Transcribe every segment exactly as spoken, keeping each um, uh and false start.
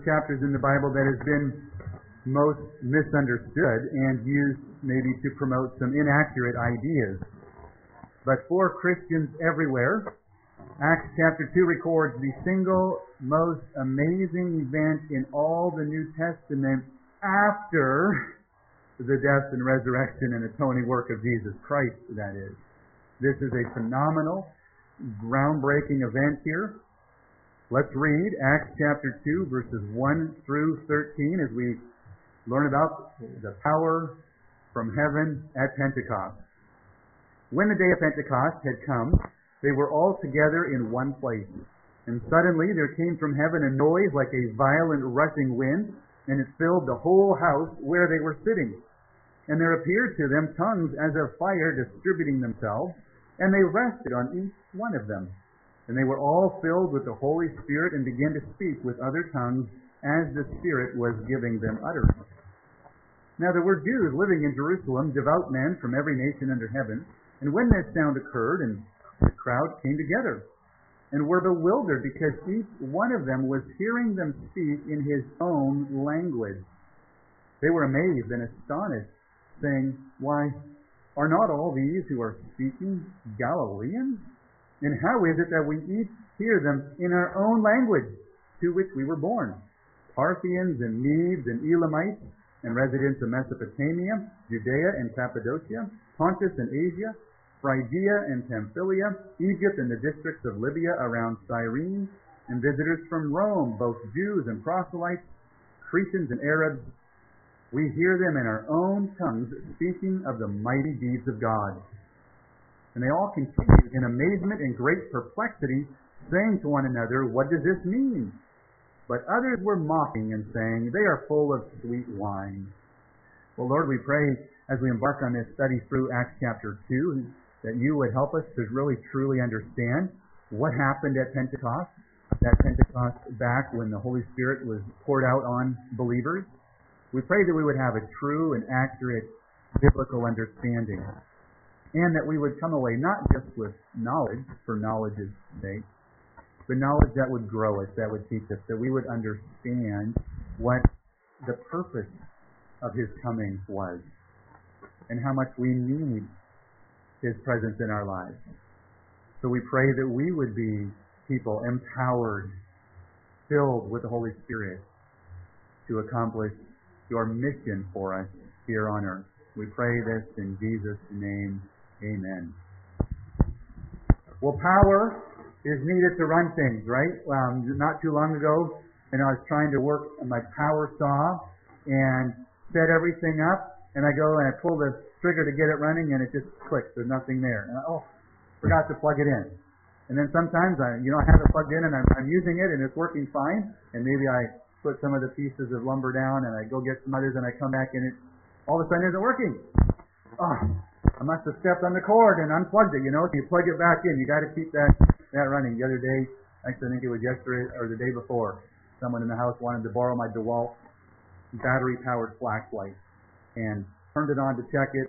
Chapters in the Bible that has been most misunderstood and used maybe to promote some inaccurate ideas. But for Christians everywhere, Acts chapter two records the single most amazing event in all the New Testament after the death and resurrection and atoning work of Jesus Christ, that is. This is a phenomenal, groundbreaking event here. Let's read Acts chapter two, verses one through thirteen, as we learn about the power from heaven at Pentecost. When the day of Pentecost had come, they were all together in one place. And suddenly there came from heaven a noise like a violent rushing wind, and it filled the whole house where they were sitting. And there appeared to them tongues as of fire distributing themselves, and they rested on each one of them. And they were all filled with the Holy Spirit and began to speak with other tongues as the Spirit was giving them utterance. Now there were Jews living in Jerusalem, devout men from every nation under heaven. And when this sound occurred, and the crowd came together, and were bewildered, because each one of them was hearing them speak in his own language. They were amazed and astonished, saying, "Why, are not all these who are speaking Galileans? And how is it that we each hear them in our own language, to which we were born? Parthians and Medes and Elamites, and residents of Mesopotamia, Judea and Cappadocia, Pontus and Asia, Phrygia and Pamphylia, Egypt and the districts of Libya around Cyrene, and visitors from Rome, both Jews and proselytes, Cretans and Arabs. We hear them in our own tongues speaking of the mighty deeds of God." And they all continued in amazement and great perplexity, saying to one another, "What does this mean?" But others were mocking and saying, "They are full of sweet wine." Well, Lord, we pray as we embark on this study through Acts chapter two, that you would help us to really truly understand what happened at Pentecost, that Pentecost back when the Holy Spirit was poured out on believers. We pray that we would have a true and accurate biblical understanding, and that we would come away not just with knowledge for knowledge's sake, but knowledge that would grow us, that would teach us, that we would understand what the purpose of His coming was, and how much we need His presence in our lives. So we pray that we would be people empowered, filled with the Holy Spirit, to accomplish your mission for us here on earth. We pray this in Jesus' name. Amen. Well, power is needed to run things, right? Um, not too long ago, and I was trying to work on my power saw and set everything up, and I go and I pull the trigger to get it running, and it just clicks. There's nothing there. And I, oh, forgot to plug it in. And then sometimes I, you know, I have it plugged in, and I'm, I'm using it, and it's working fine. And maybe I put some of the pieces of lumber down, and I go get some others, and I come back, and it all of a sudden isn't working. Oh, I must have stepped on the cord and unplugged it. You know, if you plug it back in, you got to keep that that running. The other day, actually, I think it was yesterday or the day before, someone in the house wanted to borrow my DeWalt battery-powered flashlight, and turned it on to check it.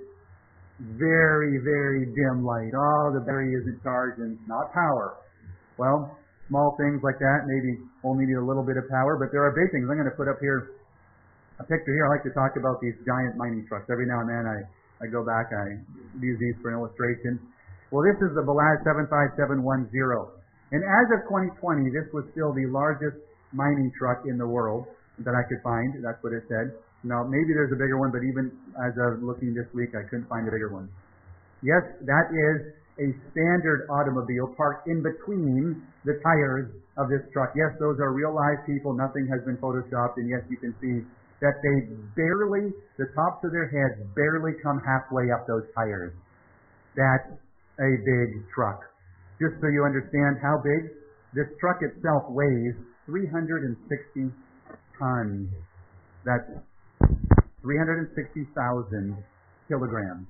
Very, very dim light. Oh, the battery isn't charged and not power. Well, small things like that maybe only need a little bit of power, but there are big things. I'm going to put up here a picture here. I like to talk about these giant mining trucks. Every now and then I, I go back, I use these for an illustration. Well, this is the Balaz seven five seven one zero. And as of twenty twenty, this was still the largest mining truck in the world that I could find. That's what it said. Now, maybe there's a bigger one, but even as I was looking this week, I couldn't find a bigger one. Yes, that is a standard automobile parked in between the tires of this truck. Yes, those are real live people. Nothing has been photoshopped. And yes, you can see that they barely, the tops of their heads barely come halfway up those tires. That's a big truck. Just so you understand how big, this truck itself weighs three hundred sixty tons. That's three hundred sixty thousand kilograms.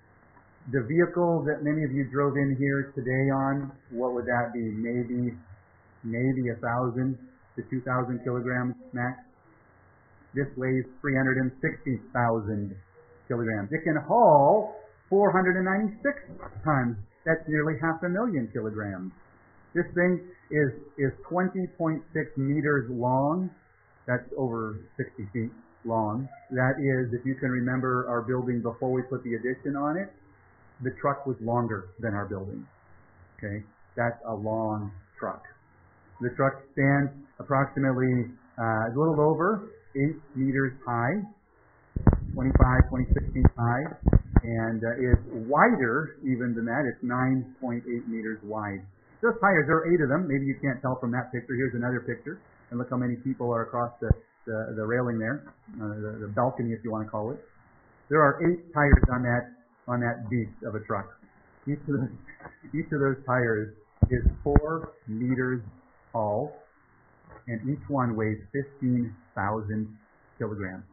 The vehicle that many of you drove in here today on, what would that be? Maybe, maybe a thousand to two thousand kilograms max. This weighs three hundred sixty thousand kilograms. It can haul four hundred ninety-six tons. That's nearly half a million kilograms. This thing is, is twenty point six meters long That's over sixty feet long. That is, if you can remember our building before we put the addition on it, the truck was longer than our building. Okay, that's a long truck. The truck stands approximately uh, a little over eight meters high, twenty-five, twenty-six feet high, and uh, is wider even than that. It's nine point eight meters wide. Those tires, there are eight of them. Maybe you can't tell from that picture. Here's another picture. And look how many people are across the, the, the railing there, uh, the, the balcony, if you want to call it. There are eight tires on that on that beast of a truck. Each of those, each of those tires is four meters tall, and each one weighs fifteen thousand kilograms.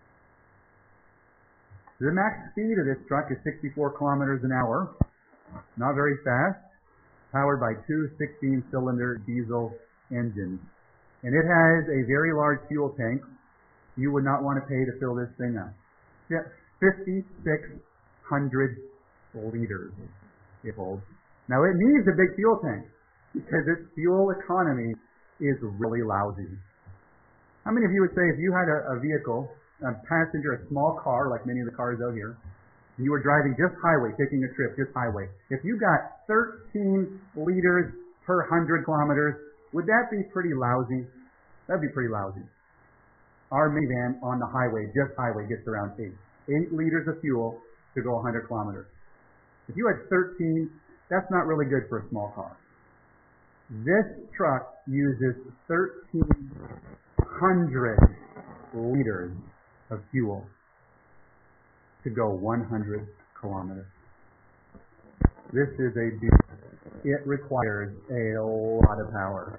The max speed of this truck is sixty-four kilometers an hour. Not very fast. Powered by two sixteen-cylinder diesel engines. And it has a very large fuel tank. You would not want to pay to fill this thing up. fifty-six hundred liters it holds. Now it needs a big fuel tank because its fuel economy is really lousy. How many of you would say if you had a, a vehicle, a passenger, a small car like many of the cars out here, and you were driving just highway, taking a trip, just highway, if you got thirteen liters per one hundred kilometers, would that be pretty lousy? That'd be pretty lousy. Our minivan on the highway, just highway, gets around eight. Eight liters of fuel to go one hundred kilometers. If you had thirteen, that's not really good for a small car. This truck uses thirteen hundred liters of fuel to go one hundred kilometers. This is a beast. It requires a lot of power.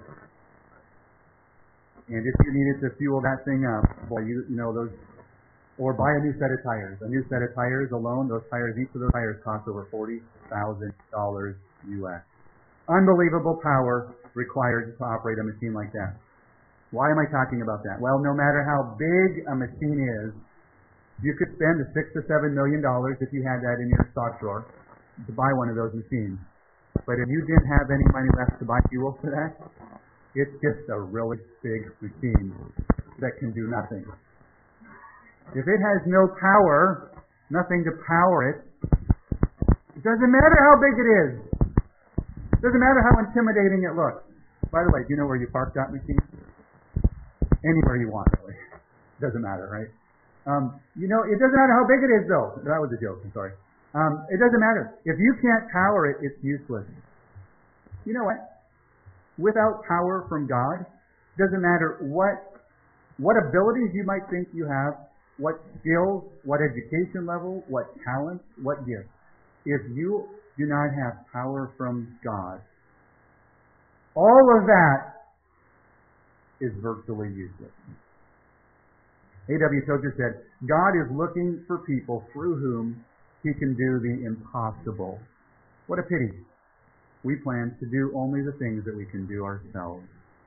And if you needed to fuel that thing up, boy, you, you know, those, or buy a new set of tires. A new set of tires alone, those tires, each of those tires cost over forty thousand dollars U S. Unbelievable power required to operate a machine like that. Why am I talking about that? Well, no matter how big a machine is, you could spend the six to seven million dollars if you had that in your stock drawer to buy one of those machines. But if you didn't have any money left to buy fuel for that, it's just a really big machine that can do nothing. If it has no power, nothing to power it, it doesn't matter how big it is. It doesn't matter how intimidating it looks. By the way, do you know where you park that machine? Anywhere you want, really. Doesn't matter, right? Um, you know, it doesn't matter how big it is, though. That was a joke, I'm sorry. Um, it doesn't matter. If you can't power it, it's useless. You know what? Without power from God, it doesn't matter what what abilities you might think you have, what skills, what education level, what talents, what gifts. If you do not have power from God, all of that is virtually useless. A W Tozer said, God is looking for people through whom He can do the impossible. What a pity. We plan to do only the things that we can do ourselves.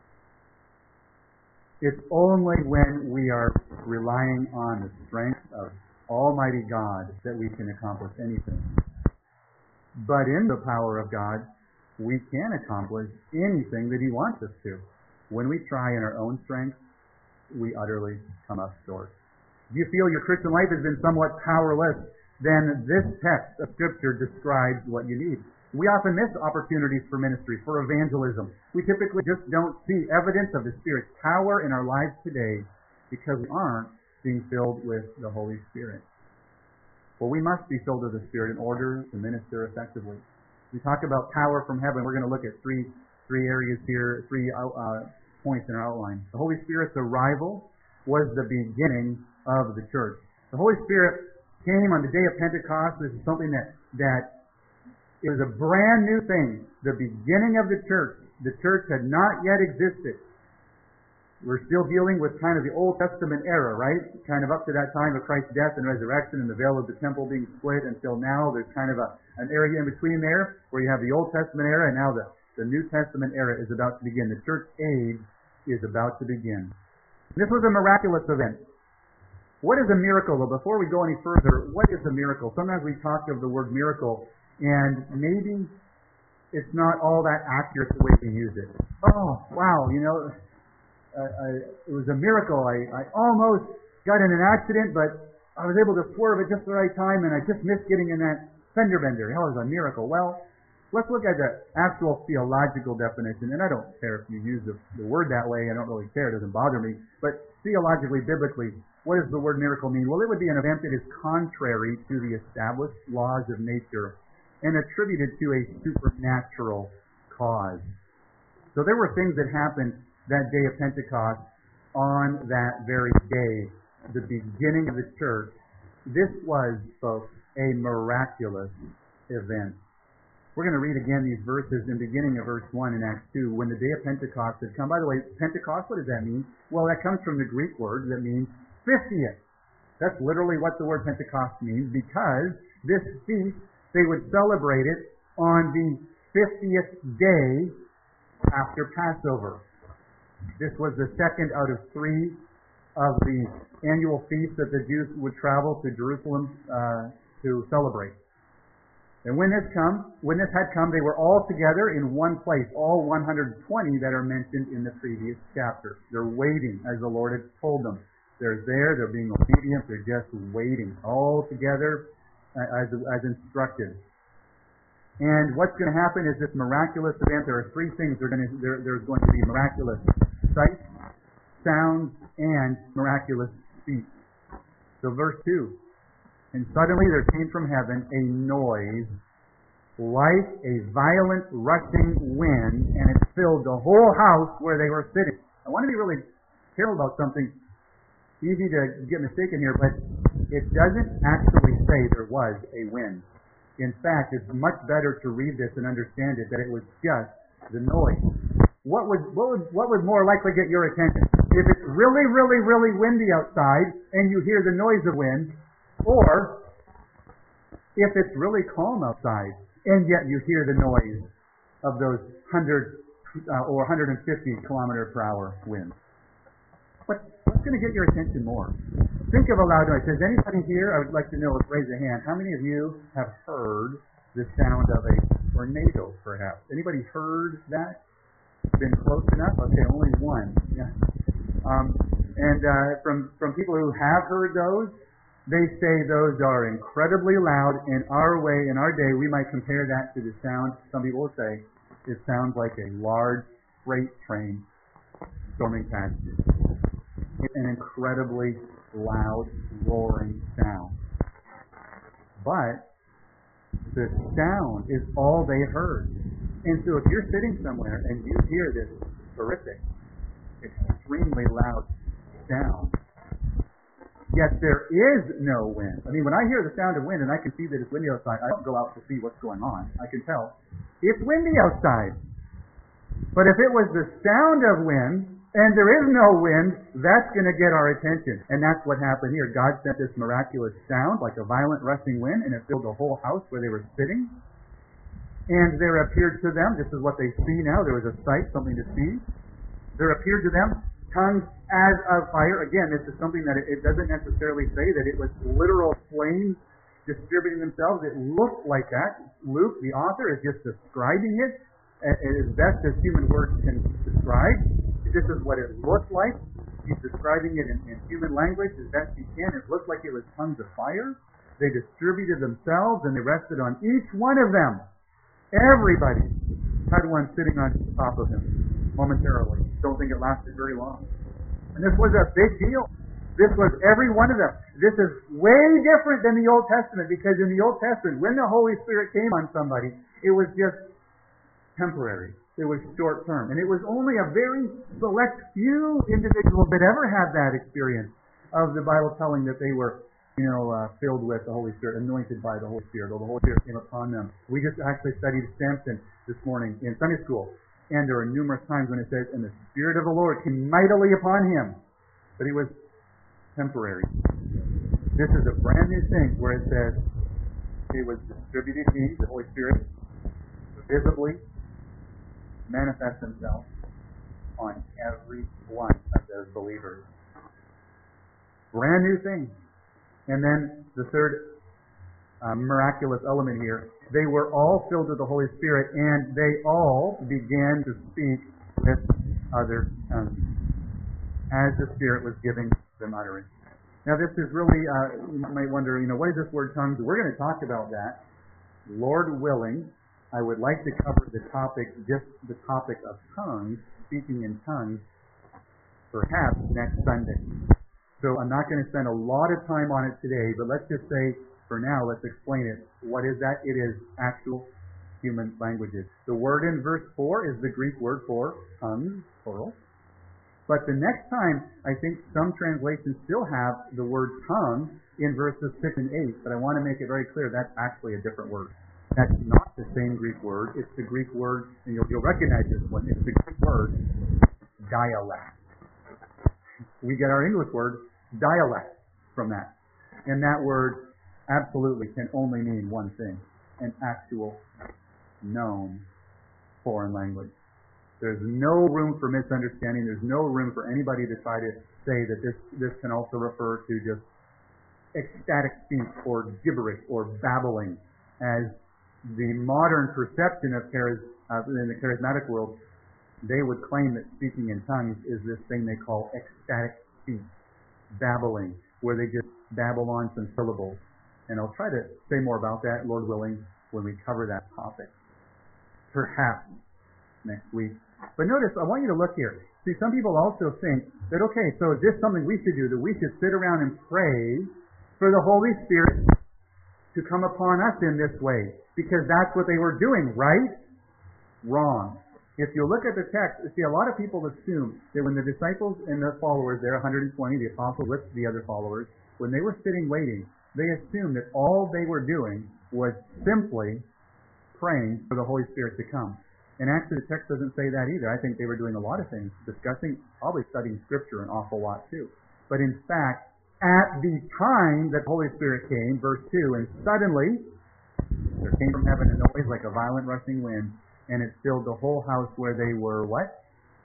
It's only when we are relying on the strength of Almighty God that we can accomplish anything. But in the power of God, we can accomplish anything that He wants us to. When we try in our own strength, we utterly come up short. If you feel your Christian life has been somewhat powerless, then this text of Scripture describes what you need. We often miss opportunities for ministry, for evangelism. We typically just don't see evidence of the Spirit's power in our lives today because we aren't being filled with the Holy Spirit. Well, we must be filled with the Spirit in order to minister effectively. We talk about power from heaven. We're going to look at three three areas here, three uh, points in our outline. The Holy Spirit's arrival was the beginning of the church. The Holy Spirit came on the day of Pentecost. This is something that that it was a brand new thing. The beginning of the church. The church had not yet existed. We're still dealing with kind of the Old Testament era, right? Kind of up to that time of Christ's death and resurrection and the veil of the temple being split until now. There's kind of a, an area in between there where you have the Old Testament era and now the, the New Testament era is about to begin. The church age is about to begin. This was a miraculous event. What is a miracle? Well, before we go any further, what is a miracle? Sometimes we talk of the word miracle and maybe it's not all that accurate the way we use it. Oh, wow, you know, I, I, it was a miracle. I, I almost got in an accident, but I was able to swerve at just the right time, and I just missed getting in that fender bender. Hell, it was a miracle. Well, let's look at the actual theological definition, and I don't care if you use the, the word that way. I don't really care. It doesn't bother me. But theologically, biblically, what does the word miracle mean? Well, it would be an event that is contrary to the established laws of nature and attributed to a supernatural cause. So there were things that happened that day of Pentecost on that very day, the beginning of the church. This was, folks, a miraculous event. We're going to read again these verses in beginning of verse one in Acts two. When the day of Pentecost had come. By the way, Pentecost, what does that mean? Well, that comes from the Greek word that means fiftieth. That's literally what the word Pentecost means, because this feast, they would celebrate it on the fiftieth day after Passover. This was the second out of three of the annual feasts that the Jews would travel to Jerusalem uh, to celebrate. And when this come, when this had come, they were all together in one place, all one hundred twenty that are mentioned in the previous chapter. They're waiting, as the Lord had told them. They're there, they're being obedient, they're just waiting, all together uh, as, as instructed. And what's going to happen is this miraculous event. There are three things. There are going to, there, there's going to be miraculous sights, sounds, and miraculous speech. So verse two. And suddenly there came from heaven a noise like a violent rushing wind, and it filled the whole house where they were sitting. I want to be really careful about something. Easy to get mistaken here, but it doesn't actually say there was a wind. In fact, it's much better to read this and understand it that it was just the noise. What would what would what would more likely get your attention? If it's really, really, really windy outside and you hear the noise of wind, or if it's really calm outside and yet you hear the noise of those hundred uh, or one hundred fifty kilometer per hour winds. What what's going to get your attention more? Think of a loud noise. Is anybody here? I would like to know. Raise a hand. How many of you have heard the sound of a tornado? Perhaps anybody heard that? Been close enough? Okay, only one. Yeah. Um, and uh, from from people who have heard those, they say those are incredibly loud. In our way, in our day, we might compare that to the sound. Some people will say it sounds like a large freight train storming past you. It's an incredibly loud, roaring sound. But the sound is all they heard. And so if you're sitting somewhere and you hear this horrific, extremely loud sound, yet there is no wind. I mean, when I hear the sound of wind and I can see that it's windy outside, I don't go out to see what's going on. I can tell it's windy outside. But if it was the sound of wind, and there is no wind, that's going to get our attention. And that's what happened here. God sent this miraculous sound, like a violent rushing wind, and it filled the whole house where they were sitting. And there appeared to them, this is what they see now, there was a sight, something to see. There appeared to them tongues as of fire. Again, this is something that it, it doesn't necessarily say that it was literal flames distributing themselves. It looked like that. Luke, the author, is just describing it as best as human words can describe. This is what it looked like. He's describing it in, in human language as best he can. It looked like it was tongues of fire. They distributed themselves and they rested on each one of them. Everybody had one sitting on top of him momentarily. Don't think it lasted very long. And this was a big deal. This was every one of them. This is way different than the Old Testament, because in the Old Testament, when the Holy Spirit came on somebody, it was just temporary. It was short term. And it was only a very select few individuals that ever had that experience of the Bible telling that they were, you know, uh, filled with the Holy Spirit, anointed by the Holy Spirit, or the Holy Spirit came upon them. We just actually studied Samson this morning in Sunday school. And there are numerous times when it says, and the Spirit of the Lord came mightily upon him. But it was temporary. This is a brand new thing where it says, it was distributed, he, the Holy Spirit, visibly manifest himself on every one of those believers. Brand new thing. And then the third uh, miraculous element here, they were all filled with the Holy Spirit, and they all began to speak with other tongues. as the Spirit was giving them utterance. Now this is really, uh, you might wonder, you know, what is this word tongues? We're going to talk about that. Lord willing, I would like to cover the topic, just the topic of tongues, speaking in tongues, perhaps next Sunday. So I'm not going to spend a lot of time on it today, but let's just say, for now, let's explain it. What is that? It is actual human languages. The word in verse four is the Greek word for tongues, plural. But the next time, I think some translations still have the word tongue in verses six and eight, but I want to make it very clear that's actually a different word. That's not the same Greek word. It's the Greek word, and you'll, you'll recognize this one. It's the Greek word dialect. We get our English word dialect from that. And that word absolutely can only mean one thing: an actual, known foreign language. There's no room for misunderstanding. There's no room for anybody to try to say that this, this can also refer to just ecstatic speech or gibberish or babbling, as the modern perception of charis, uh, in the charismatic world, they would claim that speaking in tongues is this thing they call ecstatic speech, babbling, where they just babble on some syllables. And I'll try to say more about that, Lord willing, when we cover that topic, perhaps next week. But notice, I want you to look here. See, some people also think that, okay, so is this something we should do, that we should sit around and pray for the Holy Spirit to come upon us in this way, because that's what they were doing, right? Wrong. If you look at the text, see, a lot of people assume that when the disciples and the followers there, one hundred twenty, the apostles with the other followers, when they were sitting waiting, they assumed that all they were doing was simply praying for the Holy Spirit to come. And actually the text doesn't say that either. I think they were doing a lot of things, discussing, probably studying Scripture an awful lot too. But in fact, at the time that the Holy Spirit came, verse two, and suddenly there came from heaven a noise like a violent rushing wind, and it filled the whole house where they were what?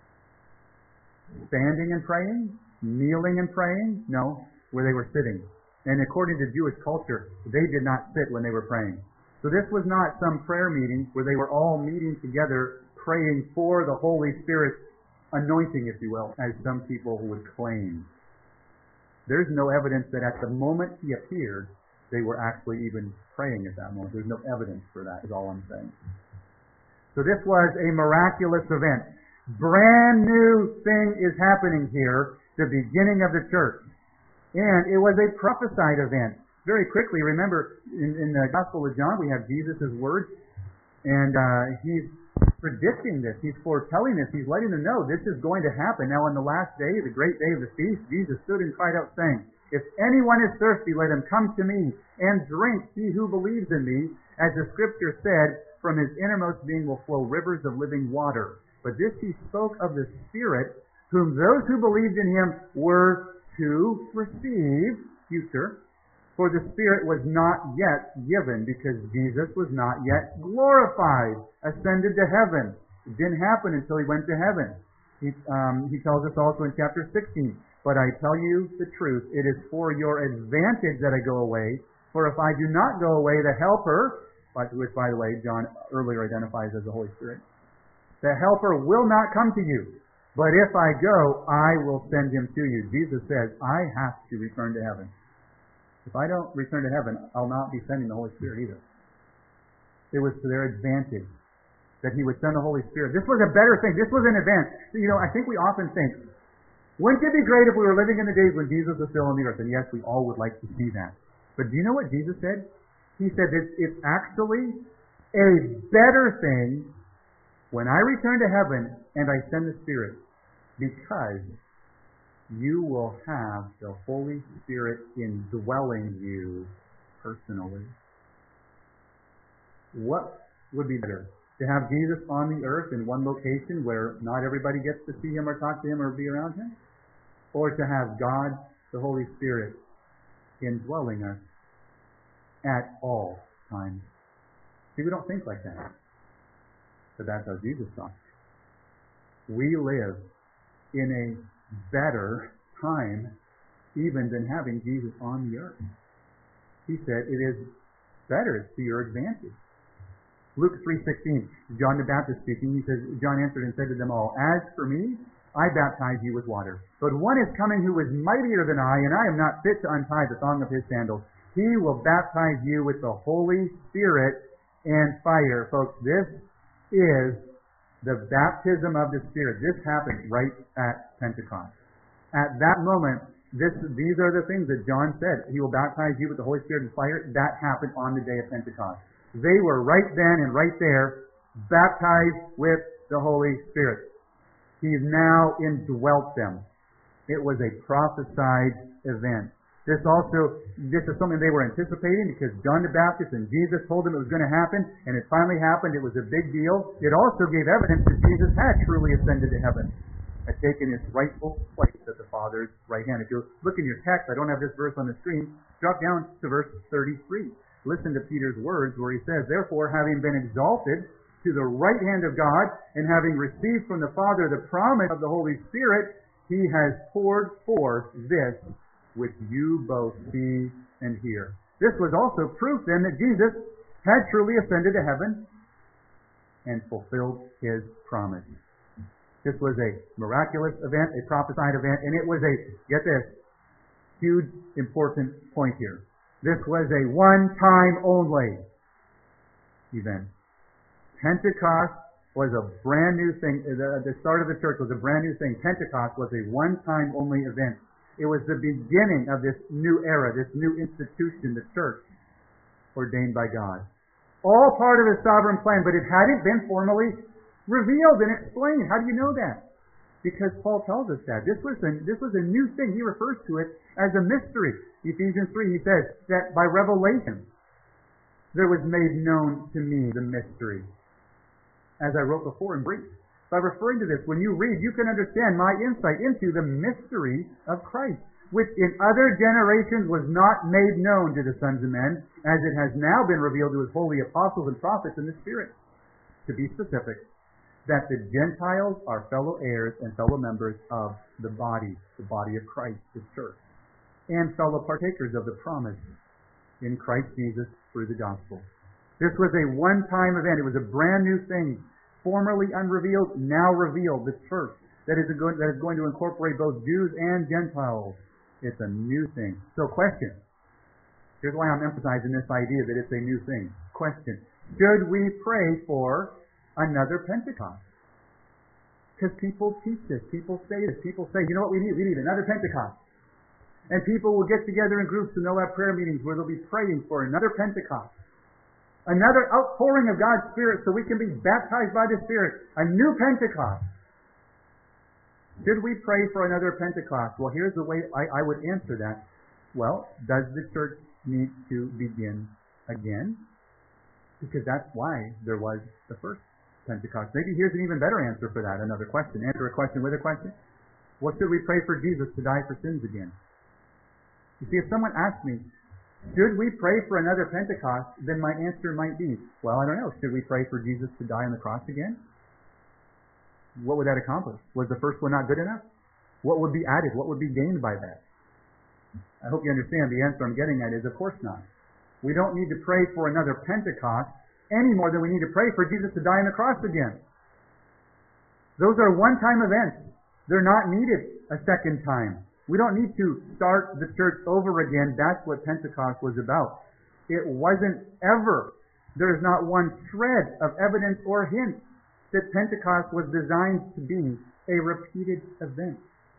Standing and praying? Kneeling and praying? No, where they were sitting. And according to Jewish culture, they did not sit when they were praying. So this was not some prayer meeting where they were all meeting together praying for the Holy Spirit's anointing, if you will, as some people would claim. There's no evidence that at the moment he appeared, they were actually even praying at that moment. There's no evidence for that, is all I'm saying. So this was a miraculous event. Brand new thing is happening here, the beginning of the church. And it was a prophesied event. Very quickly, remember, in, in the Gospel of John, we have Jesus' words, and uh, he's predicting this. He's foretelling this. He's letting them know this is going to happen. Now, on the last day, the great day of the feast, Jesus stood and cried out, saying, "If anyone is thirsty, let him come to me and drink. He who believes in me, as the Scripture said, from his innermost being will flow rivers of living water." But this he spoke of the Spirit, whom those who believed in him were to receive, future, for the Spirit was not yet given, because Jesus was not yet glorified, ascended to heaven. It didn't happen until he went to heaven. He, um, he tells us also in chapter sixteen, "But I tell you the truth, it is for your advantage that I go away, for if I do not go away, the Helper," which, by the way, John earlier identifies as the Holy Spirit, "the Helper will not come to you. But if I go, I will send him to you." Jesus says, I have to return to heaven. If I don't return to heaven, I'll not be sending the Holy Spirit either. It was to their advantage that he would send the Holy Spirit. This was a better thing. This was an event. You know, I think we often think, wouldn't it be great if we were living in the days when Jesus was still on the earth? And yes, we all would like to see that. But do you know what Jesus said? He said that it's actually a better thing when I return to heaven and I send the Spirit, because you will have the Holy Spirit indwelling you personally. What would be better? To have Jesus on the earth in one location where not everybody gets to see him or talk to him or be around him? Or to have God, the Holy Spirit, indwelling us at all times? See, we don't think like that. But that's how Jesus thought. We live in a better time even than having Jesus on the earth. He said it is better, it's to your advantage. Luke three sixteen, John the Baptist speaking, he says, John answered and said to them all, "As for me, I baptize you with water. But one is coming who is mightier than I, and I am not fit to untie the thong of his sandals. He will baptize you with the Holy Spirit and fire." Folks, this is the baptism of the Spirit. This happened right at Pentecost. At that moment, this, these are the things that John said. He will baptize you with the Holy Spirit and fire. That happened on the day of Pentecost. They were right then and right there, baptized with the Holy Spirit. He's now indwelt them. It was a prophesied event. This also, this is something they were anticipating because John the Baptist and Jesus told them it was going to happen, and it finally happened. It was a big deal. It also gave evidence that Jesus had truly ascended to heaven, had taken his rightful place at the Father's right hand. If you look in your text, I don't have this verse on the screen, drop down to verse thirty-three. Listen to Peter's words where he says, "Therefore, having been exalted to the right hand of God, and having received from the Father the promise of the Holy Spirit, he has poured forth this which you both see and hear." This was also proof then that Jesus had truly ascended to heaven and fulfilled his promise. This was a miraculous event, a prophesied event, and it was a, get this, huge important point here. This was a one-time only event. Pentecost was a brand new thing. The, the start of the church was a brand new thing. Pentecost was a one-time only event. It was the beginning of this new era, this new institution, the church, ordained by God. All part of his sovereign plan, but it hadn't been formally revealed and explained. How do you know that? Because Paul tells us that. This was a, this was a new thing. He refers to it as a mystery. Ephesians three, he says that by revelation there was made known to me the mystery, as I wrote before in brief. By referring to this, when you read, you can understand my insight into the mystery of Christ, which in other generations was not made known to the sons of men, as it has now been revealed to his holy apostles and prophets in the Spirit. To be specific, that the Gentiles are fellow heirs and fellow members of the body, the body of Christ, the church, and fellow partakers of the promise in Christ Jesus through the gospel. This was a one-time event. It was a brand new thing, formerly unrevealed, now revealed, the church that is going, that is going to incorporate both Jews and Gentiles. It's a new thing. So question. Here's why I'm emphasizing this idea that it's a new thing. Question. Should we pray for another Pentecost? Because people teach this. People say this. People say, you know what we need? We need another Pentecost. And people will get together in groups and they'll have prayer meetings where they'll be praying for another Pentecost. Another outpouring of God's Spirit so we can be baptized by the Spirit. A new Pentecost. Should we pray for another Pentecost? Well, here's the way I, I would answer that. Well, does the church need to begin again? Because that's why there was the first Pentecost. Maybe here's an even better answer for that. Another question. Answer a question with a question. Well, should we pray for Jesus to die for sins again? You see, if someone asks me, should we pray for another Pentecost, then my answer might be, well, I don't know. Should we pray for Jesus to die on the cross again? What would that accomplish? Was the first one not good enough? What would be added? What would be gained by that? I hope you understand the answer I'm getting at is, of course not. We don't need to pray for another Pentecost any more than we need to pray for Jesus to die on the cross again. Those are one-time events. They're not needed a second time. We don't need to start the church over again. That's what Pentecost was about. It wasn't ever. There is not one shred of evidence or hint that Pentecost was designed to be a repeated event.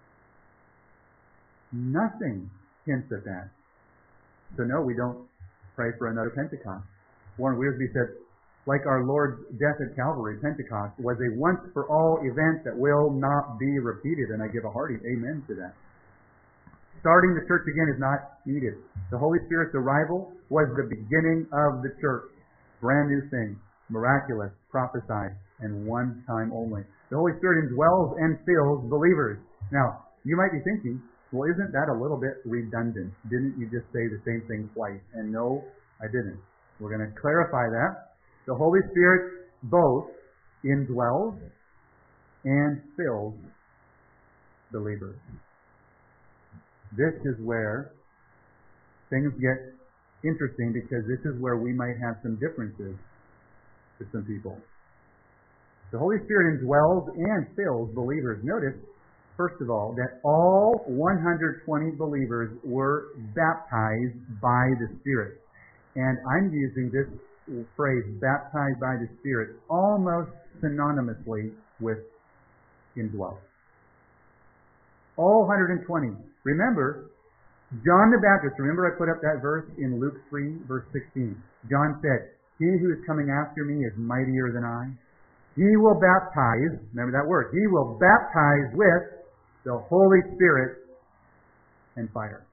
Nothing hints at that. So no, we don't pray for another Pentecost. Warren Wiersbe said, like our Lord's death at Calvary, Pentecost was a once-for-all event that will not be repeated, and I give a hearty amen to that. Starting the church again is not needed. The Holy Spirit's arrival was the beginning of the church. Brand new thing, miraculous, prophesied, and one time only. The Holy Spirit indwells and fills believers. Now, you might be thinking, well, isn't that a little bit redundant? Didn't you just say the same thing twice? And no, I didn't. We're going to clarify that. The Holy Spirit both indwells and fills believers. This is where things get interesting, because this is where we might have some differences with some people. The Holy Spirit indwells and fills believers. Notice first of all, that all one hundred twenty believers were baptized by the Spirit. And I'm using this phrase, baptized by the Spirit, almost synonymously with indwelt. All one hundred twenty. Remember, John the Baptist, remember I put up that verse in Luke three, verse sixteen. John said, "He who is coming after me is mightier than I. He will baptize," remember that word, "he will baptize with the Holy Spirit and fire."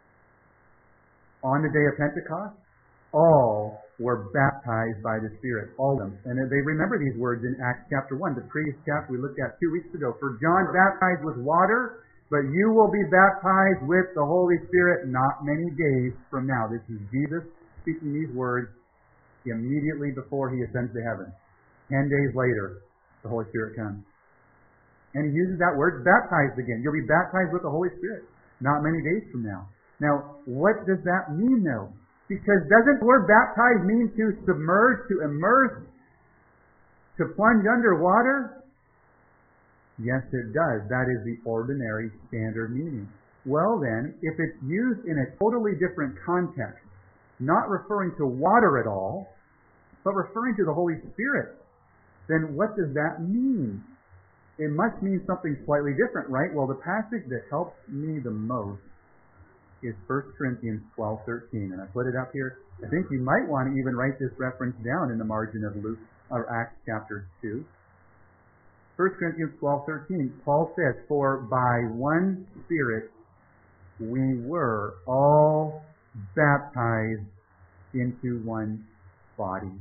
On the day of Pentecost, all were baptized by the Spirit, all of them. And they remember these words in Acts chapter one, the previous chapter we looked at two weeks ago. "For John baptized with water, but you will be baptized with the Holy Spirit not many days from now." This is Jesus speaking these words immediately before he ascends to heaven. Ten days later, the Holy Spirit comes. And he uses that word, baptized again. You'll be baptized with the Holy Spirit not many days from now. Now, what does that mean, though? Because doesn't the word baptize mean to submerge, to immerse, to plunge under water? Yes, it does. That is the ordinary standard meaning. Well then, if it's used in a totally different context, not referring to water at all, but referring to the Holy Spirit, then what does that mean? It must mean something slightly different, right? Well, the passage that helps me the most is First Corinthians twelve thirteen, and I put it up here. I think you might want to even write this reference down in the margin of Luke or Acts chapter two. First Corinthians twelve thirteen, Paul says, "For by one Spirit we were all baptized into one body."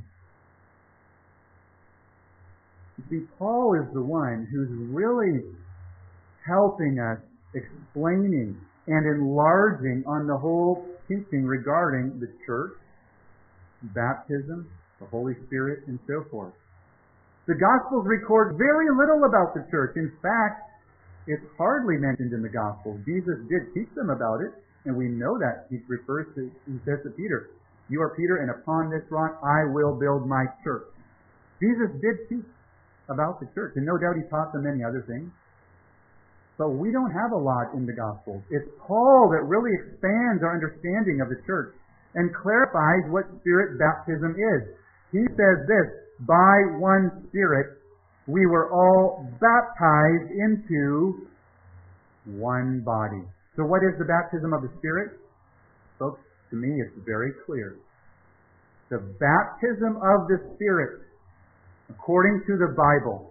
You see, Paul is the one who's really helping us, explaining and enlarging on the whole teaching regarding the church, baptism, the Holy Spirit, and so forth. The Gospels record very little about the church. In fact, it's hardly mentioned in the Gospels. Jesus did teach them about it, and we know that. He refers to, he says to Peter, "You are Peter, and upon this rock I will build my church." Jesus did teach about the church, and no doubt he taught them many other things. But we don't have a lot in the Gospels. It's Paul that really expands our understanding of the church and clarifies what Spirit baptism is. He says this, "By one Spirit we were all baptized into one body." So what is the baptism of the Spirit? Folks, to me it's very clear. The baptism of the Spirit, according to the Bible,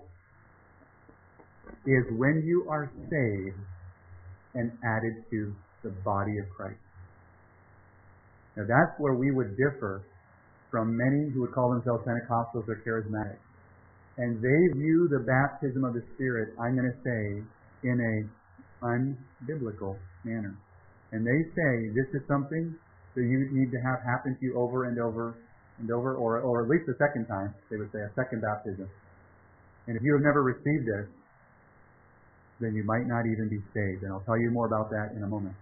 is when you are saved and added to the body of Christ. Now that's where we would differ from many who would call themselves Pentecostals or Charismatics. And they view the baptism of the Spirit, I'm going to say, in a unbiblical manner. And they say this is something that you need to have happen to you over and over and over, or, or at least a second time. They would say a second baptism. And if you have never received this, then you might not even be saved. And I'll tell you more about that in a moment.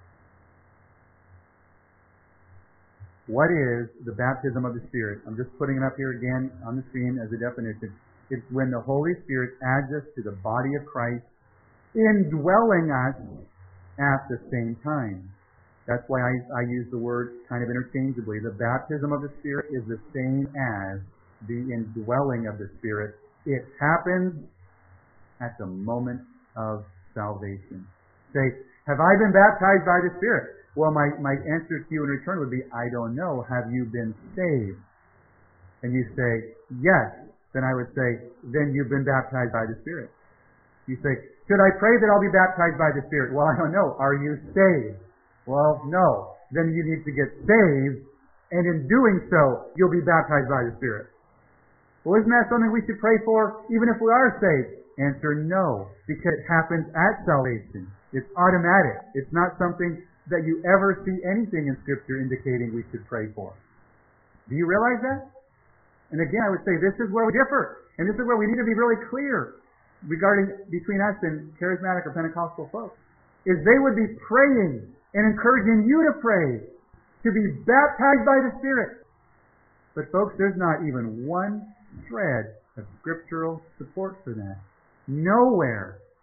What is the baptism of the Spirit? I'm just putting it up here again on the screen as a definition. It's when the Holy Spirit adds us to the body of Christ, indwelling us at the same time. That's why I, I use the word kind of interchangeably. The baptism of the Spirit is the same as the indwelling of the Spirit. It happens at the moment of salvation. Say, have I been baptized by the Spirit? Well, my, my answer to you in return would be, I don't know. Have you been saved? And you say, yes. Then I would say, then you've been baptized by the Spirit. You say, should I pray that I'll be baptized by the Spirit? Well, I don't know. Are you saved? Well, no. Then you need to get saved, and in doing so, you'll be baptized by the Spirit. Well, isn't that something we should pray for even if we are saved? Answer, no, because it happens at salvation. It's automatic. It's not something that you ever see anything in Scripture indicating we should pray for. Do you realize that? And again, I would say this is where we differ, and this is where we need to be really clear regarding between us and charismatic or Pentecostal folks, is they would be praying and encouraging you to pray to be baptized by the Spirit. But folks, there's not even one shred of scriptural support for that. Nowhere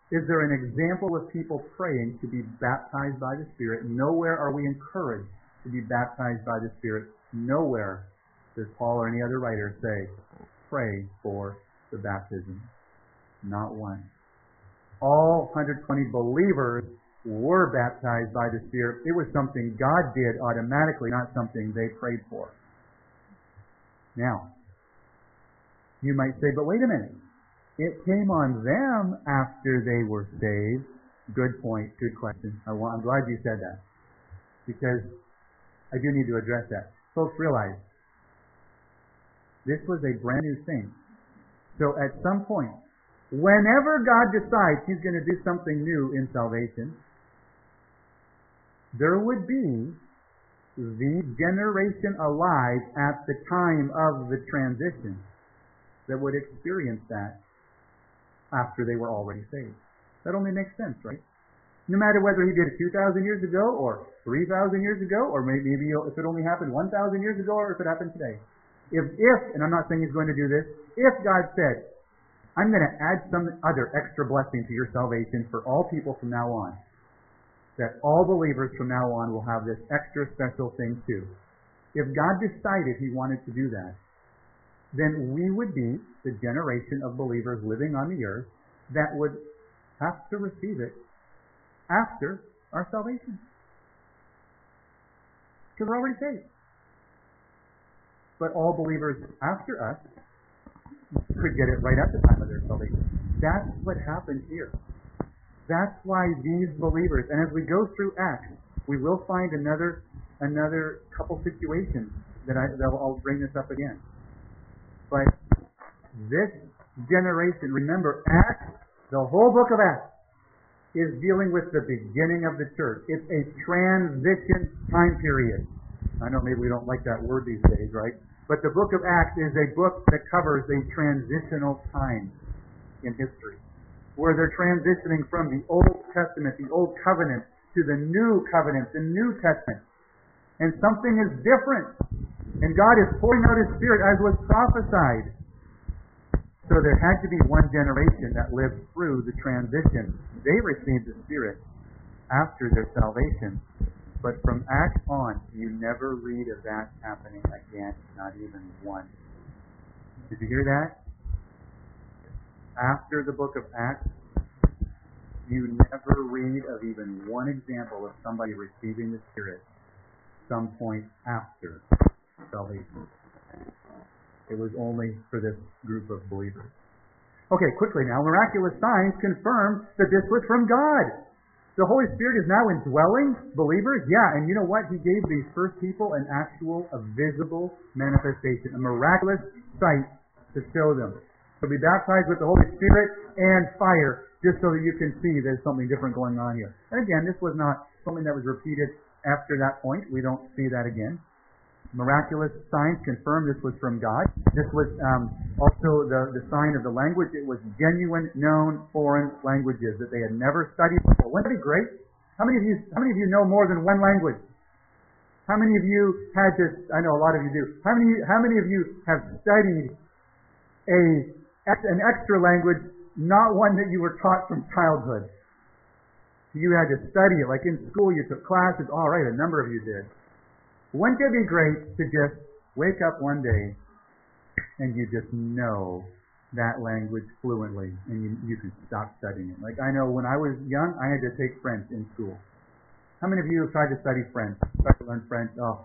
is there an example of people praying to be baptized by the Spirit? Nowhere are we encouraged to be baptized by the Spirit. Nowhere does Paul or any other writer say, pray for the baptism. Not one. All one hundred twenty believers were baptized by the Spirit. It was something God did automatically, not something they prayed for. Now, you might say, but wait a minute. It came on them after they were saved. Good point. Good question. I want, I'm glad you said that, because I do need to address that. Folks, realize this was a brand new thing. So at some point, whenever God decides He's going to do something new in salvation, there would be the generation alive at the time of the transition that would experience that after they were already saved. That only makes sense, right? No matter whether He did it two thousand years ago or three thousand years ago, or maybe if it only happened one thousand years ago, or if it happened today. If, if, and I'm not saying He's going to do this, if God said, I'm going to add some other extra blessing to your salvation for all people from now on, that all believers from now on will have this extra special thing too. If God decided He wanted to do that, then we would be the generation of believers living on the earth that would have to receive it after our salvation. Because we're already saved. But all believers after us could get it right at the time of their salvation. That's what happened here. That's why these believers, and as we go through Acts, we will find another another couple situations that I that I'll bring this up again. But this generation, remember, Acts, the whole book of Acts, is dealing with the beginning of the church. It's a transition time period. I know maybe we don't like that word these days, right? But the book of Acts is a book that covers a transitional time in history, where they're transitioning from the Old Testament, the Old Covenant, to the New Covenant, the New Testament. And something is different. And God is pouring out His Spirit as was prophesied. So there had to be one generation that lived through the transition. They received the Spirit after their salvation. But from Acts on, you never read of that happening again, not even once. Did you hear that? After the book of Acts, you never read of even one example of somebody receiving the Spirit some point after salvation. It was only for this group of believers. Okay, quickly now. Miraculous signs confirm that this was from God. The Holy Spirit is now indwelling believers. Yeah, and you know what? He gave these first people an actual, a visible manifestation, a miraculous sight to show them. So be baptized with the Holy Spirit and fire, just so that you can see there's something different going on here. And again, this was not something that was repeated after that point. We don't see that again. Miraculous signs confirm this was from God. This was um, also the, the sign of the language. It was genuine, known foreign languages that they had never studied before. Wouldn't that be great? How many of you? How many of you know more than one language? How many of you had to? I know a lot of you do. How many? How many of you have studied a an extra language, not one that you were taught from childhood? You had to study it, like in school. You took classes. All right, a number of you did. Wouldn't it be great to just wake up one day and you just know that language fluently and you, you can stop studying it? Like I know when I was young, I had to take French in school. How many of you have tried to study French, tried to learn French? Oh,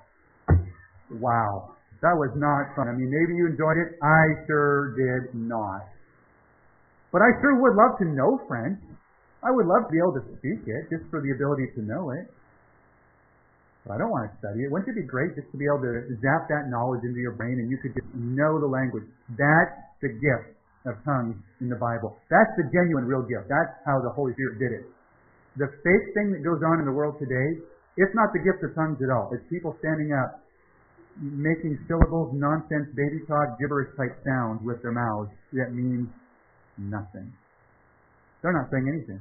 wow. That was not fun. I mean, maybe you enjoyed it. I sure did not. But I sure would love to know French. I would love to be able to speak it just for the ability to know it. But I don't want to study it. Wouldn't it be great just to be able to zap that knowledge into your brain and you could just know the language? That's the gift of tongues in the Bible. That's the genuine, real gift. That's how the Holy Spirit did it. The fake thing that goes on in the world today, it's not the gift of tongues at all. It's people standing up, making syllables, nonsense, baby talk, gibberish type sounds with their mouths that means nothing. They're not saying anything.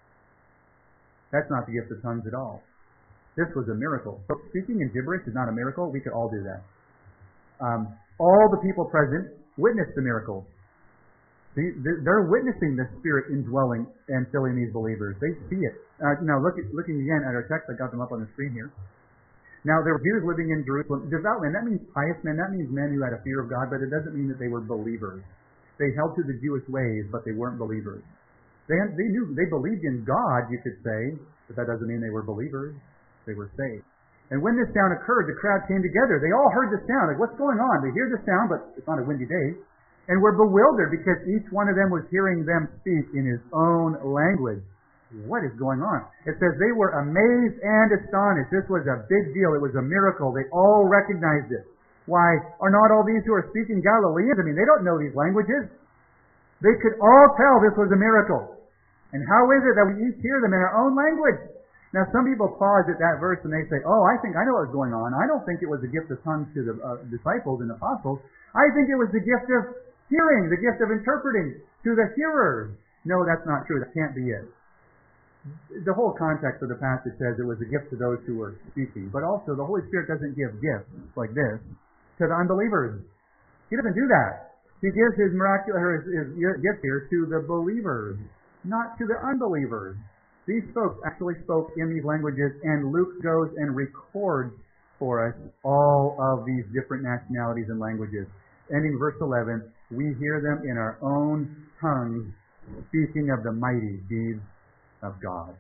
That's not the gift of tongues at all. This was a miracle. So speaking in gibberish is not a miracle. We could all do that. Um, all the people present witnessed the miracle. See, they're witnessing the Spirit indwelling and filling these believers. They see it. Uh, now, look at, looking again at our text, I got them up on the screen here. Now, there were Jews living in Jerusalem. Devout men, that means pious men. That means men who had a fear of God, but it doesn't mean that they were believers. They held to the Jewish ways, but they weren't believers. They, they knew, they believed in God, you could say, but that doesn't mean they were believers. They were saved. And when this sound occurred, the crowd came together. They all heard the sound. Like, what's going on? They hear the sound, but it's not a windy day. And were bewildered because each one of them was hearing them speak in his own language. What is going on? It says they were amazed and astonished. This was a big deal. It was a miracle. They all recognized it. Why, are not all these who are speaking Galileans? I mean, they don't know these languages. They could all tell this was a miracle. And how is it that we each hear them in our own language? Now, some people pause at that verse and they say, oh, I think I know what's going on. I don't think it was the gift of tongues to the uh, disciples and apostles. I think it was the gift of hearing, the gift of interpreting to the hearers. No, that's not true. That can't be it. The whole context of the passage says it was a gift to those who were speaking. But also, the Holy Spirit doesn't give gifts like this to the unbelievers. He doesn't do that. He gives his miraculous his, his gift here to the believers, not to the unbelievers. These folks actually spoke in these languages, and Luke goes and records for us all of these different nationalities and languages. Ending verse eleven, we hear them in our own tongues speaking of the mighty deeds of God.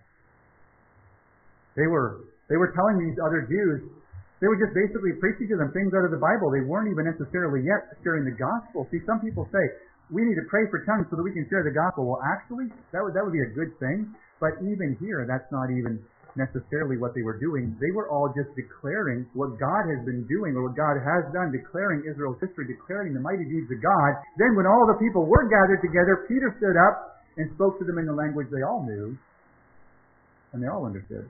They were they were telling these other Jews, they were just basically preaching to them things out of the Bible. They weren't even necessarily yet sharing the gospel. See, some people say, we need to pray for tongues so that we can share the gospel. Well, actually, that would that would be a good thing. But even here, that's not even necessarily what they were doing. They were all just declaring what God has been doing, or what God has done, declaring Israel's history, declaring the mighty deeds of God. Then when all the people were gathered together, Peter stood up and spoke to them in the language they all knew, and they all understood.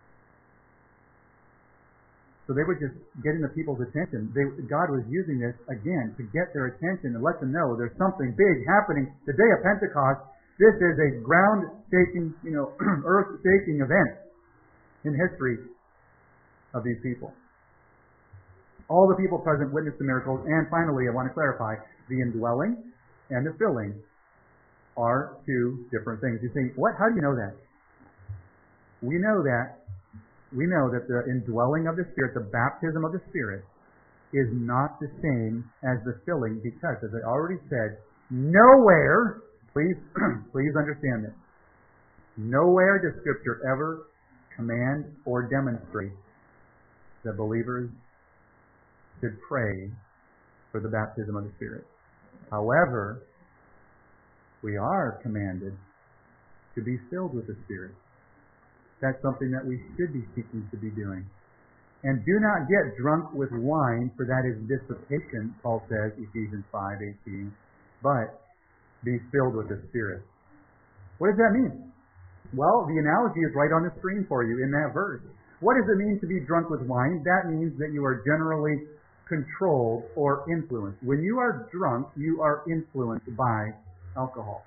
So they were just getting the people's attention. They, God was using this, again, to get their attention and let them know there's something big happening. The day of Pentecost, this is a ground-shaking, you know, earth-shaking event in history of these people. All the people present witnessed the miracles. And finally, I want to clarify, the indwelling and the filling are two different things. You think, what? How do you know that? We know that we know that the indwelling of the Spirit, the baptism of the Spirit, is not the same as the filling, because, as I already said, nowhere, please, please understand this, nowhere does Scripture ever command or demonstrate that believers should pray for the baptism of the Spirit. However, we are commanded to be filled with the Spirit. That's something that we should be seeking to be doing. And do not get drunk with wine, for that is dissipation, Paul says, Ephesians five eighteen. But be filled with the Spirit. What does that mean? Well, the analogy is right on the screen for you in that verse. What does it mean to be drunk with wine? That means that you are generally controlled or influenced. When you are drunk, you are influenced by alcohol.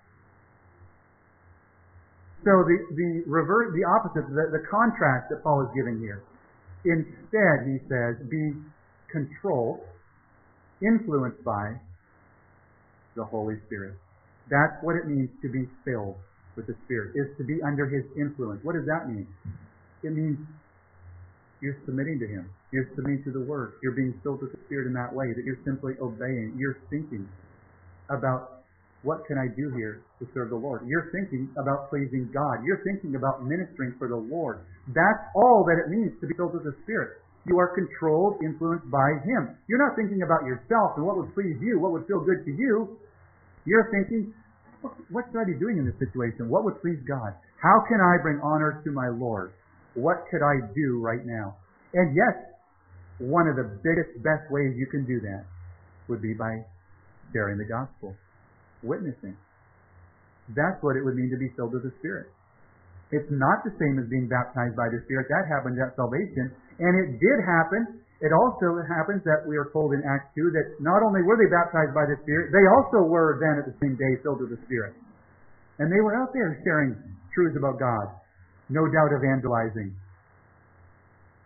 So the, the reverse, the opposite, the, the contrast that Paul is giving here. Instead, he says, be controlled, influenced by the Holy Spirit. That's what it means to be filled with the Spirit, is to be under His influence. What does that mean? It means you're submitting to Him. You're submitting to the Word. You're being filled with the Spirit in that way, that you're simply obeying. You're thinking about, what can I do here to serve the Lord? You're thinking about pleasing God. You're thinking about ministering for the Lord. That's all that it means to be filled with the Spirit. You are controlled, influenced by Him. You're not thinking about yourself and what would please you, what would feel good to you. You're thinking, what should I be doing in this situation? What would please God? How can I bring honor to my Lord? What could I do right now? And yes, one of the biggest, best ways you can do that would be by sharing the gospel. Witnessing. That's what it would mean to be filled with the Spirit. It's not the same as being baptized by the Spirit. That happened at salvation. And it did happen. It also happens that we are told in Acts two that not only were they baptized by the Spirit, they also were then at the same day filled with the Spirit. And they were out there sharing truths about God. No doubt evangelizing.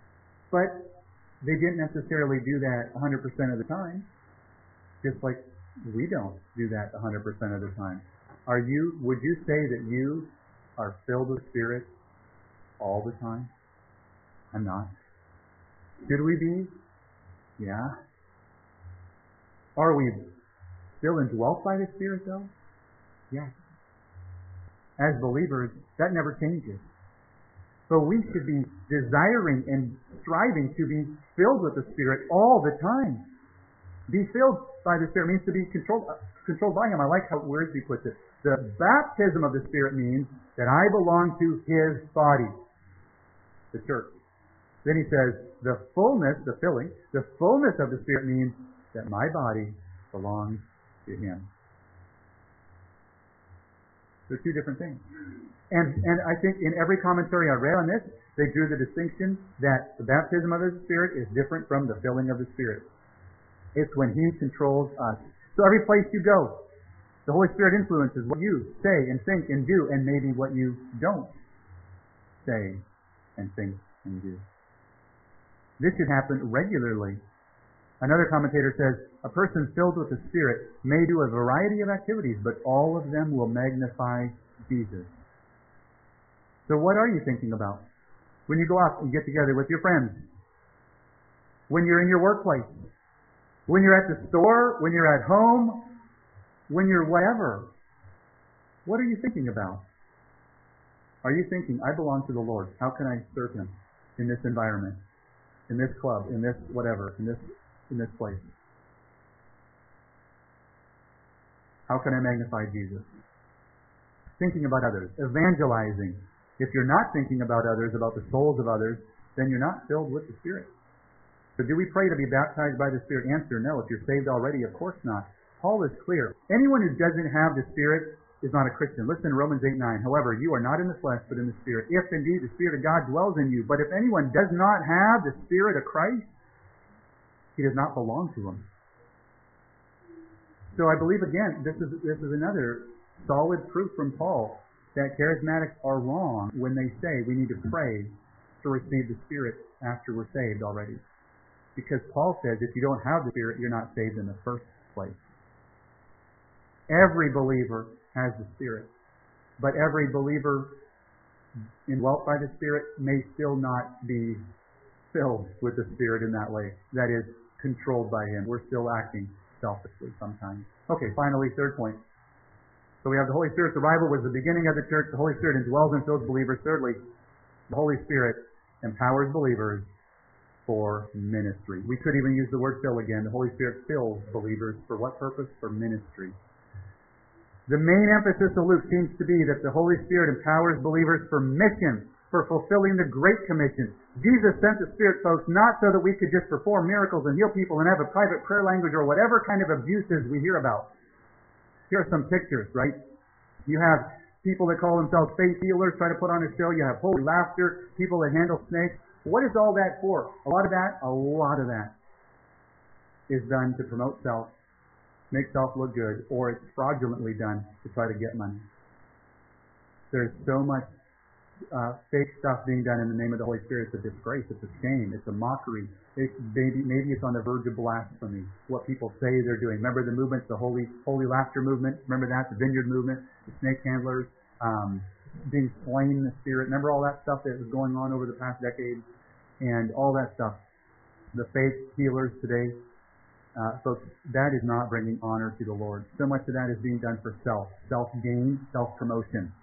But they didn't necessarily do that one hundred percent of the time. Just like We don't do that one hundred percent of the time. Are you? Would you say that you are filled with Spirit all the time? I'm not. Should we be? Yeah. Are we still indwelt by the Spirit, though? Yes. As believers, that never changes. So we should be desiring and striving to be filled with the Spirit all the time. Be filled by the Spirit means to be controlled controlled by Him. I like how Wiersbe puts it. The baptism of the Spirit means that I belong to His body, the church. Then he says, the fullness, the filling, the fullness of the Spirit means that my body belongs to Him. They're two different things. And and I think in every commentary I read on this, they drew the distinction that the baptism of the Spirit is different from the filling of the Spirit. It's when He controls us. So every place you go, the Holy Spirit influences what you say and think and do, and maybe what you don't say and think and do. This should happen regularly. Another commentator says, a person filled with the Spirit may do a variety of activities, but all of them will magnify Jesus. So what are you thinking about when you go out and get together with your friends? When you're in your workplace? When you're at the store? When you're at home? When you're whatever? What are you thinking about? Are you thinking, I belong to the Lord. How can I serve Him in this environment, in this club, in this whatever, in this in this place? How can I magnify Jesus? Thinking about others, evangelizing. If you're not thinking about others, about the souls of others, then you're not filled with the Spirit. So do we pray to be baptized by the Spirit? Answer, no. If you're saved already, of course not. Paul is clear. Anyone who doesn't have the Spirit is not a Christian. Listen to Romans eight nine. However, you are not in the flesh, but in the Spirit, if indeed the Spirit of God dwells in you. But if anyone does not have the Spirit of Christ, he does not belong to Him. So I believe, again, this is this is another solid proof from Paul that charismatics are wrong when they say we need to pray to receive the Spirit after we're saved already. Because Paul says if you don't have the Spirit, you're not saved in the first place. Every believer has the Spirit, but every believer indwelt by the Spirit may still not be filled with the Spirit in that way. That is, controlled by Him. We're still acting selfishly sometimes. Okay, finally, third point. So we have the Holy Spirit's arrival was the beginning of the church. The Holy Spirit indwells and fills believers. Thirdly, the Holy Spirit empowers believers for ministry. We could even use the word fill again. The Holy Spirit fills believers for what purpose? For ministry. The main emphasis of Luke seems to be that the Holy Spirit empowers believers for mission, for fulfilling the Great Commission. Jesus sent the Spirit, folks, not so that we could just perform miracles and heal people and have a private prayer language or whatever kind of abuses we hear about. Here are some pictures, right? You have people that call themselves faith healers try to put on a show. You have holy laughter, people that handle snakes. What is all that for? A lot of that, a lot of that is done to promote self, make self look good, or it's fraudulently done to try to get money. There's so much uh, fake stuff being done in the name of the Holy Spirit. It's a disgrace. It's a shame. It's a mockery. It's maybe, maybe it's on the verge of blasphemy, what people say they're doing. Remember the movement, the Holy Holy Laughter movement? Remember that? The Vineyard movement, the snake handlers, um, being slain in the Spirit. Remember all that stuff that was going on over the past decade? And all that stuff. The faith healers today, uh, folks, that is not bringing honor to the Lord. So much of that is being done for self, self-gain, self-promotion.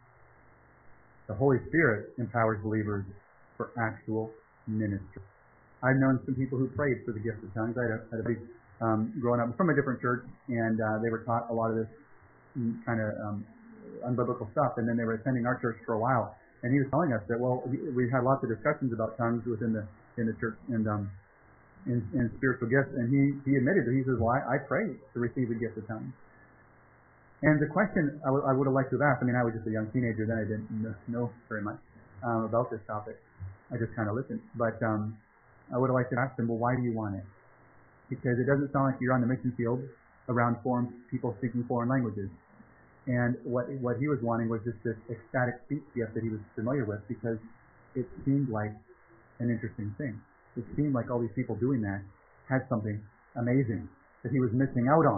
The Holy Spirit empowers believers for actual ministry. I've known some people who prayed for the gift of tongues. I had a, had a big, um, growing up from a different church, and uh, they were taught a lot of this kind of um, unbiblical stuff, and then they were attending our church for a while. And he was telling us that, well, we, we had lots of discussions about tongues within the in the church and um, in, in spiritual gifts, and he, he admitted that he says, well, I, I pray to receive the gift of tongues. And the question I, w- I would have liked to have asked, I mean, I was just a young teenager then, I didn't know very much um, about this topic. I just kind of listened. But um, I would have liked to ask him, well, why do you want it? Because it doesn't sound like you're on the mission field around foreign people speaking foreign languages. And what what he was wanting was just this ecstatic speech gift that he was familiar with, because it seemed like an interesting thing. It seemed like all these people doing that had something amazing that he was missing out on.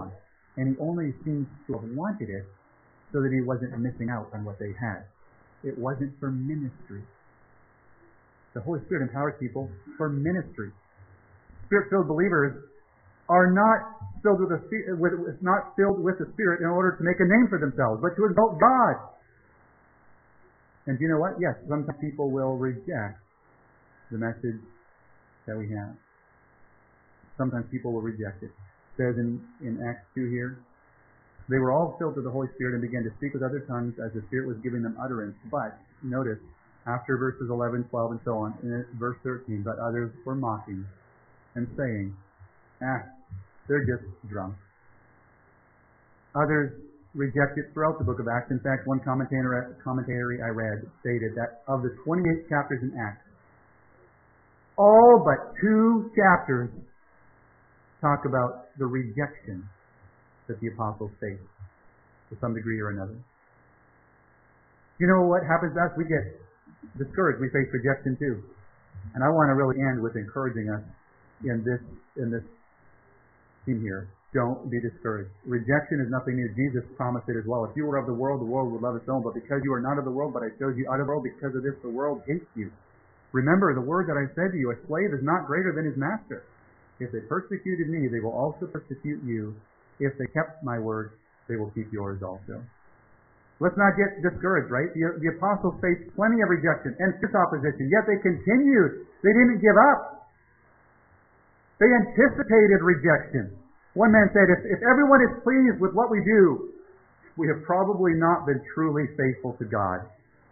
and he only seems to have wanted it so that he wasn't missing out on what they had. It wasn't for ministry. The Holy Spirit empowers people for ministry. Spirit-filled believers are not filled with the with, not filled with the Spirit in order to make a name for themselves, but to exalt God. And do you know what? Yes, sometimes people will reject the message that we have. Sometimes people will reject it. It says in, in Acts two here, they were all filled with the Holy Spirit and began to speak with other tongues as the Spirit was giving them utterance. But, notice, after verses eleven, twelve, and so on, in verse thirteen, but others were mocking and saying, ah, they're just drunk. Others reject it throughout the book of Acts. In fact, one commentator, commentary I read stated that of the twenty-eight chapters in Acts, all but two chapters talk about the rejection that the apostles faced to some degree or another. You know what happens to us? We get discouraged. We face rejection too. And I want to really end with encouraging us in this in this theme here. Don't be discouraged. Rejection is nothing new. Jesus promised it as well. If you were of the world, the world would love its own. But because you are not of the world, but I chose you out of the world, because of this the world hates you. Remember the word that I said to you, a slave is not greater than his master. If they persecuted me, they will also persecute you. If they kept my word, they will keep yours also. Let's not get discouraged, right? The, the apostles faced plenty of rejection and fierce opposition, yet they continued. They didn't give up. They anticipated rejection. One man said, if, if everyone is pleased with what we do, we have probably not been truly faithful to God.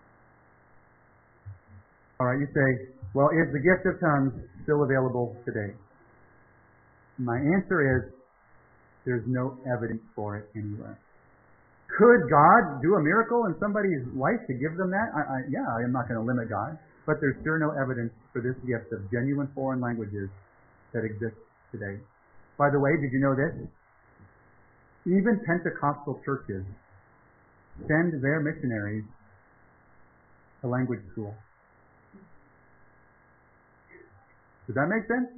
All right, you say, well, is the gift of tongues still available today? My answer is, there's no evidence for it anywhere. Could God do a miracle in somebody's life to give them that? I, I, yeah, I'm not going to limit God, but there's sure no evidence for this gift of genuine foreign languages that exists today. By the way, did you know this? Even Pentecostal churches send their missionaries to language school. Does that make sense?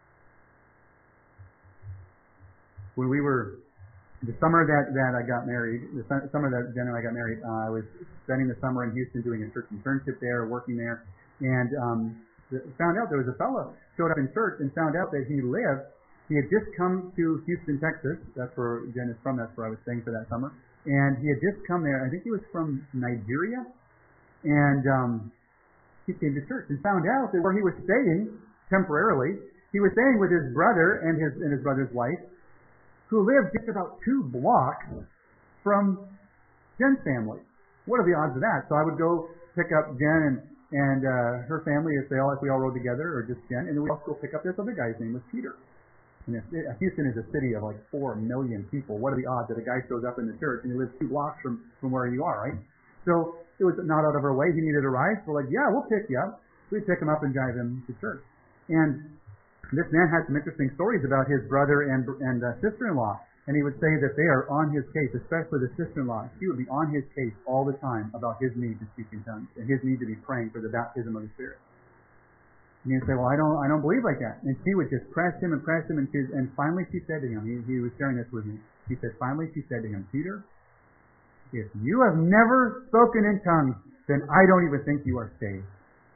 When we were, the summer that, that I got married, the summer that Jen and I got married, uh, I was spending the summer in Houston doing a church internship there, working there, and um, found out there was a fellow showed up in church and found out that he lived, he had just come to Houston, Texas, that's where Jen is from, that's where I was staying for that summer, and he had just come there, I think he was from Nigeria, and um, he came to church and found out that where he was staying temporarily, he was staying with his brother and his and his brother's wife, who lived just about two blocks from Jen's family. What are the odds of that? So I would go pick up Jen and, and uh, her family if they all if we all rode together, or just Jen, and then we'd also go pick up this other guy's name was Peter. And if, Houston is a city of like four million people. What are the odds that a guy shows up in the church and he lives two blocks from, from where you are, right? So it was not out of our way. He needed a ride. So we're like, yeah, we'll pick you up. So we'd pick him up and drive him to church. And this man had some interesting stories about his brother and and uh, sister-in-law, and he would say that they are on his case, especially the sister-in-law. She would be on his case all the time about his need to speak in tongues and his need to be praying for the baptism of the Spirit. And he'd say, "Well, I don't, I don't believe like that." And she would just press him and press him, and she, and finally she said to him, he, he was sharing this with me. He said, finally she said to him, "Peter, if you have never spoken in tongues, then I don't even think you are saved."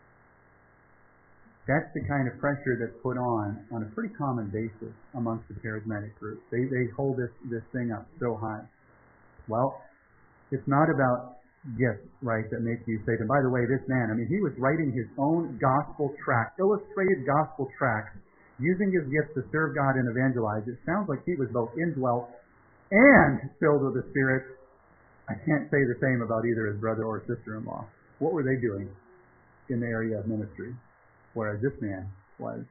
That's the kind of pressure that's put on on a pretty common basis amongst the charismatic groups. They they hold this, this thing up so high. Well, it's not about gifts, right, that make you saved. And by the way, this man, I mean, he was writing his own gospel tract, illustrated gospel tracts, using his gifts to serve God and evangelize. It sounds like he was both indwelt and filled with the Spirit. I can't say the same about either his brother or sister-in-law. What were they doing in the area of ministry? Whereas this man was.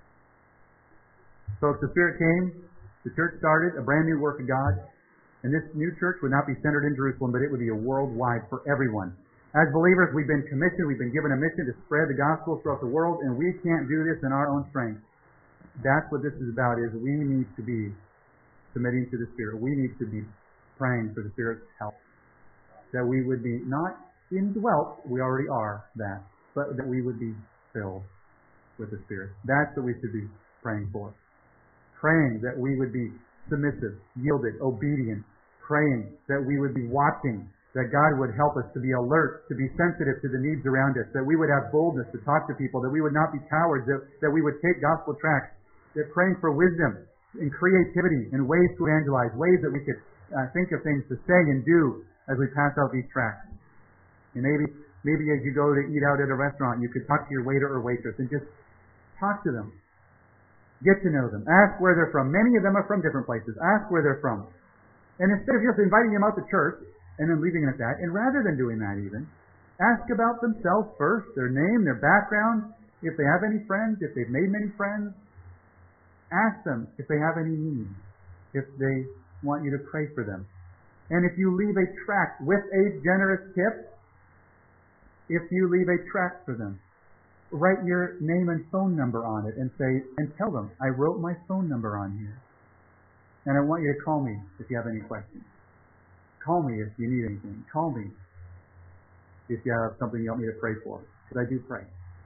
So if the Spirit came, the church started a brand new work of God, and this new church would not be centered in Jerusalem, but it would be a worldwide for everyone. As believers, we've been commissioned, we've been given a mission to spread the gospel throughout the world, and we can't do this in our own strength. That's what this is about, is we need to be submitting to the Spirit. We need to be praying for the Spirit's help. That we would be not indwelt, we already are that, but that we would be filled with the Spirit. That's what we should be praying for. Praying that we would be submissive, yielded, obedient, praying that we would be watching, that God would help us to be alert, to be sensitive to the needs around us, that we would have boldness to talk to people, that we would not be cowards, that, that we would take gospel tracts, that praying for wisdom and creativity and ways to evangelize, ways that we could uh, think of things to say and do as we pass out these tracts. And maybe, maybe as you go to eat out at a restaurant, you could talk to your waiter or waitress and just talk to them. Get to know them. Ask where they're from. Many of them are from different places. Ask where they're from. And instead of just inviting them out to church and then leaving it at that, and rather than doing that even, ask about themselves first, their name, their background, if they have any friends, if they've made many friends. Ask them if they have any needs, if they want you to pray for them. And if you leave a tract with a generous tip, if you leave a tract for them, write your name and phone number on it and say, and tell them, I wrote my phone number on here. And I want you to call me if you have any questions. Call me if you need anything. Call me if you have something you want me to pray for, because I do pray.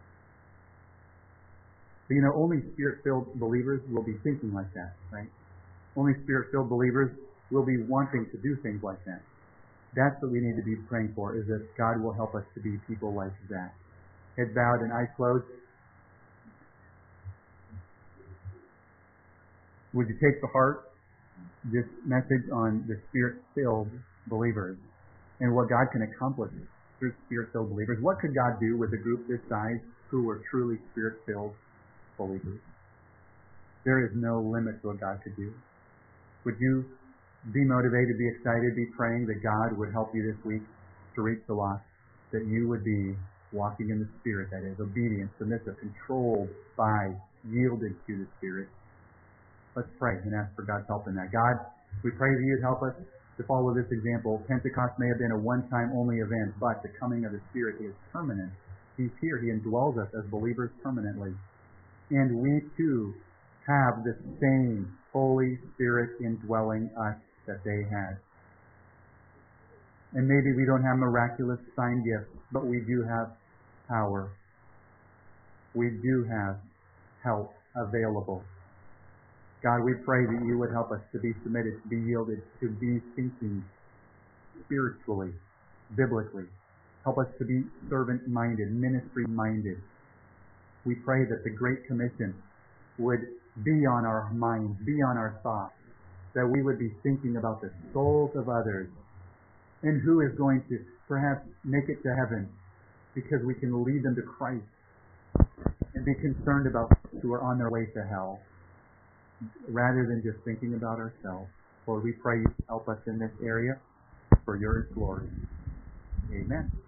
But you know, only Spirit-filled believers will be thinking like that, right? Only Spirit-filled believers will be wanting to do things like that. That's what we need to be praying for, is that God will help us to be people like that. Head bowed and eyes closed. Would you take to heart this message on the Spirit-filled believers and what God can accomplish through Spirit-filled believers? What could God do with a group this size who were truly Spirit-filled believers? There is no limit to what God could do. Would you be motivated, be excited, be praying that God would help you this week to reach the lost, that you would be walking in the Spirit, that is, obedient, submissive, controlled by, yielded to the Spirit? Let's pray and ask for God's help in that. God, we pray that you'd help us to follow this example. Pentecost may have been a one-time only event, but the coming of the Spirit is permanent. He's here. He indwells us as believers permanently. And we too have the same Holy Spirit indwelling us that they had. And maybe we don't have miraculous sign gifts, but we do have power. We do have help available. God, we pray that you would help us to be submitted, to be yielded, to be thinking spiritually, biblically. Help us to be servant-minded, ministry-minded. We pray that the Great Commission would be on our minds, be on our thoughts, that we would be thinking about the souls of others and who is going to perhaps make it to heaven because we can lead them to Christ, and be concerned about those who are on their way to hell rather than just thinking about ourselves. Lord, we pray you help us in this area for your glory. Amen.